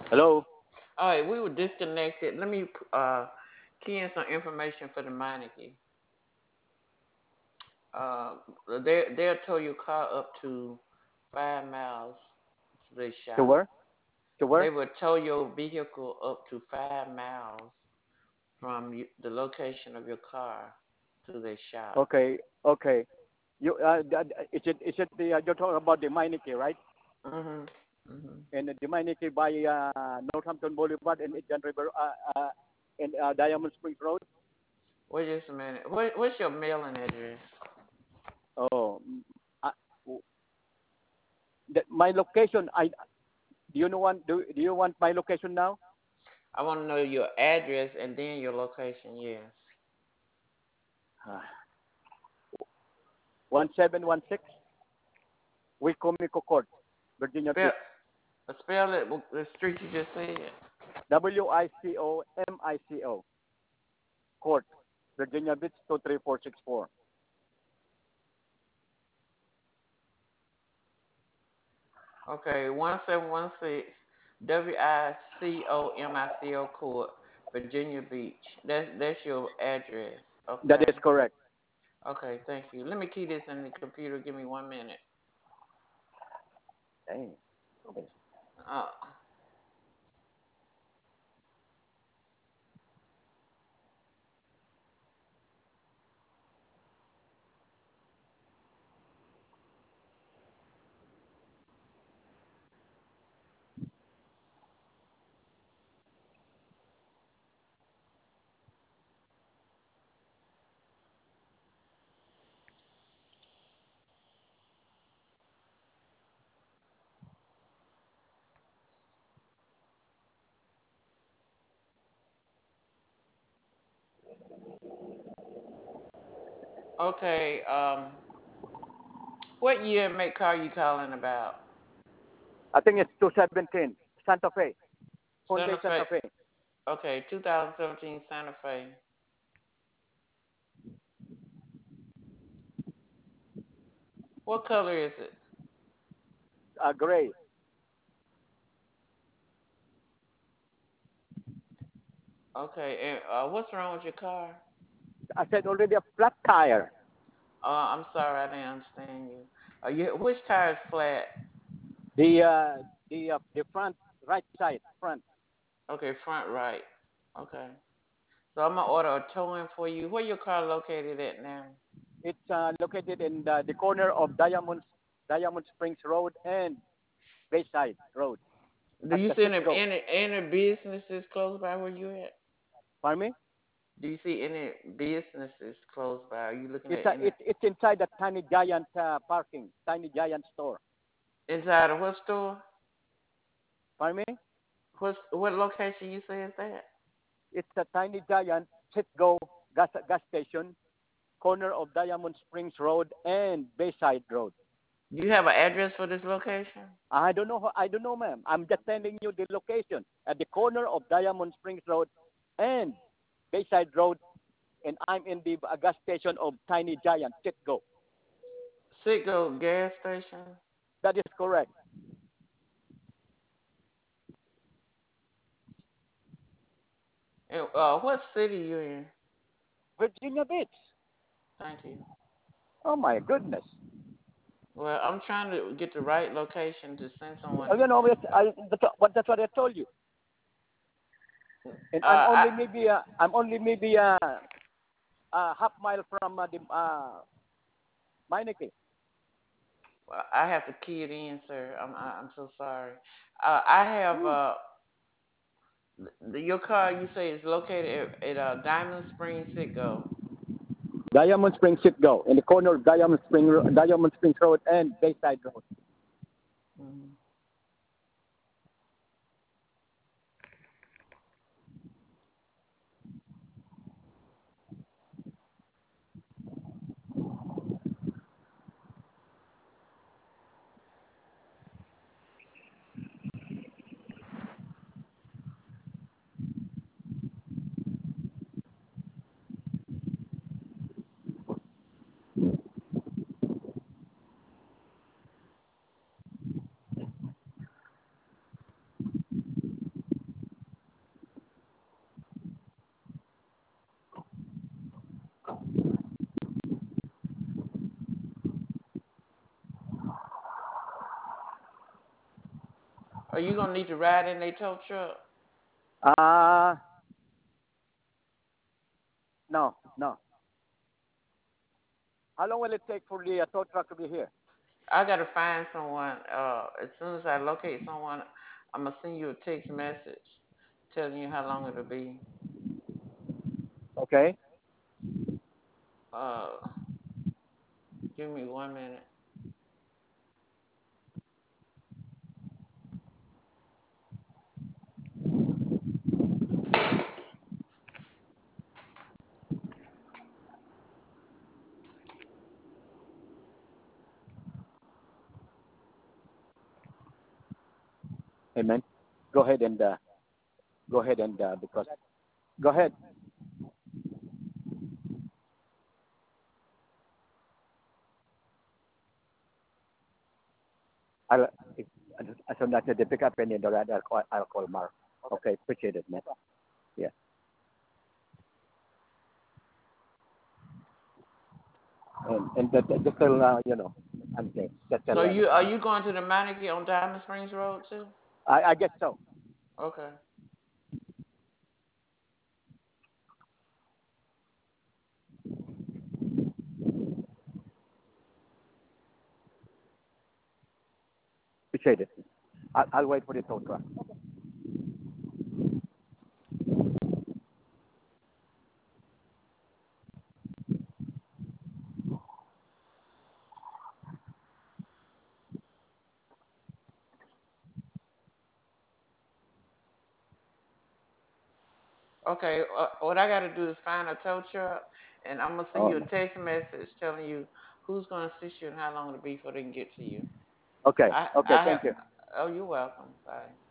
Hello. All right, we were disconnected. Let me key in some information for the Meineke. Uh, they'll tow your car up to 5 miles to the To shop. where? To They where? will tow your vehicle up to 5 miles from the location of your car to the shop. Okay. Okay. You is it the you're talking about the Meineke, right? Mhm. Mhm. And the Meineke by Northampton Boulevard and Indian River and Diamond Springs Road. Wait just a minute. What's your mailing address? Oh, uh, my location. I do you know want do you want my location now? I want to know your address and then your location. Yes. 1716 Wicomico Court, Virginia Spell Beach. spell it. The street you just said. WICOMICO Court, Virginia Beach 23464. Okay, 1716 WICOMICO Court, Virginia Beach. That's your address. That Okay. is correct. Okay, thank you. Let me key this in the computer. Give me 1 minute. Dang. Uh, okay. What year and make car you calling about? I think it's 217 Santa Fe, Santa Hyundai Fe. Santa Fe. Okay, 2017 Santa Fe. What color is it? Gray. Okay, and what's wrong with your car? I said already a flat tire. I'm sorry, I didn't understand you. Which tire is flat? The front right side front. Okay, front right. Okay. So I'm gonna order a towing for you. Where your car located at now? It's located in the corner of Diamond Springs Road and Bayside Road Do at you the see Citgo. any businesses close by where you at? Pardon me? Do you see any businesses close by? Are you looking It's at any it's inside the Tiny Giant parking, Tiny Giant store. inside of what store? Pardon me? What location you say is that? It's a Tiny Giant Citgo gas station, corner of Diamond Springs Road and Bayside Road. Do you have an address for this location? I don't know. I don't know, ma'am. I'm just telling you the location at the corner of Diamond Springs Road and Bayside Road, and I'm in the gas station of Tiny Giant Citgo. Citgo gas station. That is correct. And what city you in? Virginia Beach. Thank you. Oh my goodness. Well, I'm trying to get the right location to send someone. You know, that's what I told you. And I I'm only maybe a half mile from the Meineke. I have to key it in, sir. I'm so sorry. I have Hmm. your car. You say is located at Diamond Springs Citgo. Diamond Springs Citgo in the corner of Diamond Springs Road and Bayside Road. Mhm. Are you gonna need to ride in a tow truck? Uh, no, no. How long will it take for the tow truck to be here? I gotta find someone. As soon as I locate someone, I'm gonna send you a text message telling you how long it'll be. Okay. Uh, give me 1 minute. Amen. Go ahead and because go ahead. I'll if, as soon as they pick up any of the ride, I'll call Mark. Okay, appreciate it, man. Yeah. And just tell I'm okay. Just tell So you are you going to the Meineke on Diamond Springs Road too? I guess so. Okay. Appreciate it. I'll wait for the tow truck. Okay. What I gotta do is find a tow truck, and I'm gonna send Oh, you a text message telling you who's gonna assist you and how long it'll be before they can get to you. okay. I Okay. I have. Thank you. Oh, you're welcome. Bye.